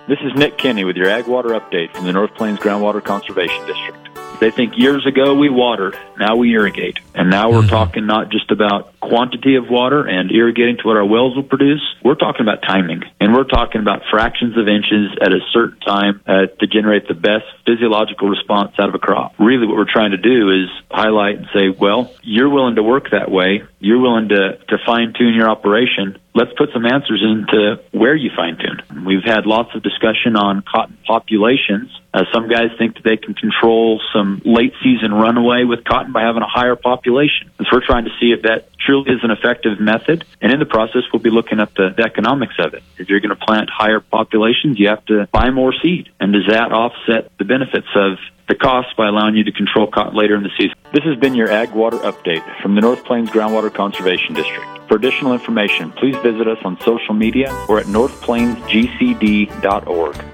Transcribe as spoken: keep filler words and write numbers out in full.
This is Nick Kinney with your Ag Water Update from the North Plains Groundwater Conservation District. They think years ago we watered, now we irrigate. And now we're mm-hmm. talking not just about quantity of water and irrigating to what our wells will produce. We're talking about timing. And we're talking about fractions of inches at a certain time uh, to generate the best physiological response out of a crop. Really what we're trying to do is highlight and say, well, you're willing to work that way. You're willing to, to fine-tune your operation. Let's put some answers into where you fine-tune. We've had lots of discussion on cotton populations. Uh, some guys think that they can control some late-season runaway with cotton by having a higher population. So we're trying to see if that truly is an effective method. And in the process, we'll be looking at the, the economics of it. If you're going to plant higher populations, you have to buy more seed. And does that offset the benefits of the cost by allowing you to control cotton later in the season? This has been your Ag Water Update from the North Plains Groundwater Conservation District. For additional information, please visit us on social media or at north plains g c d dot org.